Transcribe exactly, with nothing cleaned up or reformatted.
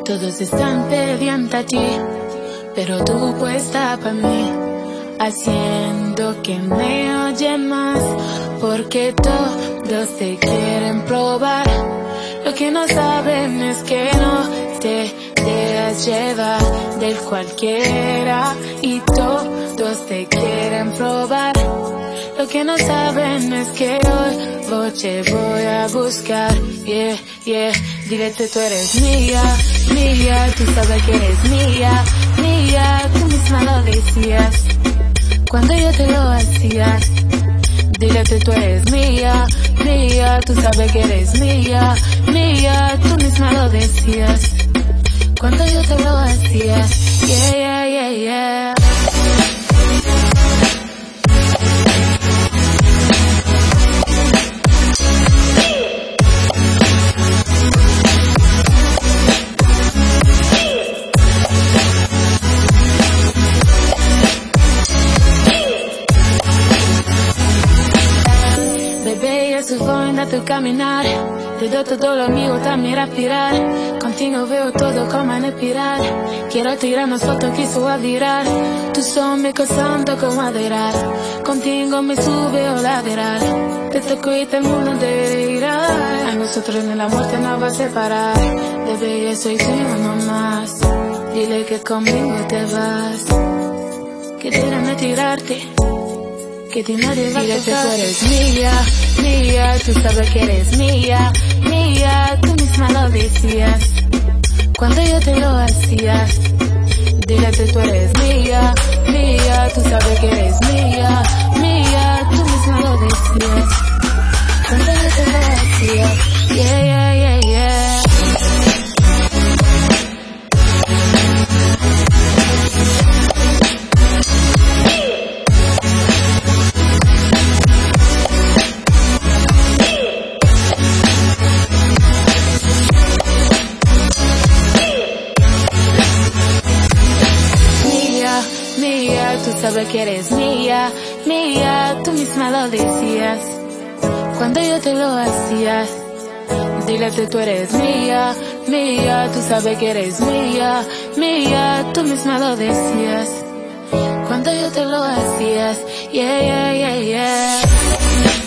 Todos están pendientes a ti, pero tú puesta para mí, haciendo que me oyen más, porque todos te quieren probar. Lo que no saben es que no te dejas llevar del cualquiera, y todos te quieren probar. Lo que no saben es que hoy voy, te voy a buscar, yeah, yeah. Dile que tú eres mía, mía, tú sabes que eres mía, mía, tú misma lo decías cuando yo te lo hacía. Dile que tú eres mía, mía, tú sabes que eres mía, mía, tú misma lo decías cuando yo te lo hacía, yeah, yeah, yeah, yeah. Su forma de caminar, te doy todo lo mío, también respirar. Contigo veo todo como en espiral. Quiero tirarnos fotos, quiso a virar. Tu son me cosando como adorar. Contigo me sube o lateral. Te toco y te mundo de ir. A nosotros en la muerte nos va a separar. Bebé, yo soy tuyo nomás. Dile que conmigo te vas, que déjame tirarte, que ti nadie va a tocar. Dile que tú eres mía, mía, tú sabes que eres mía, mía, tú misma lo decías cuando yo te lo hacía. Dile que tú eres mía, mía, tú sabes que eres mía, mía, tú misma lo decías cuando yo te lo hacía, yeah, yeah, yeah, yeah. Tú sabes que eres mía, mía, tú misma lo decías cuando yo te lo hacía. Dile que tú eres mía, mía, tú sabes que eres mía, mía, tú misma lo decías cuando yo te lo hacías, yeah, yeah, yeah, yeah.